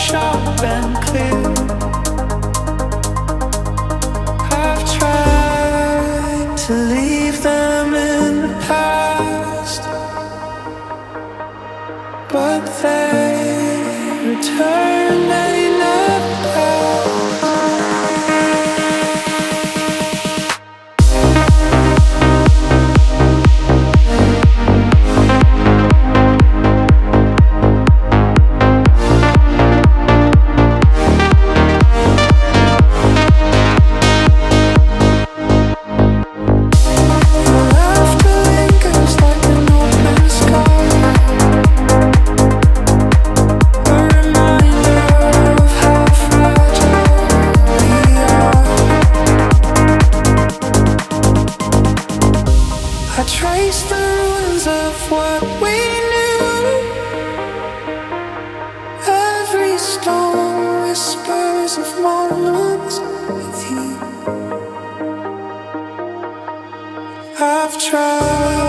sharp and clear. I've tried to leave them in the past, but they return, they never pass. I trace the ruins of what we knew. Every stone whispers of moments with you. I've tried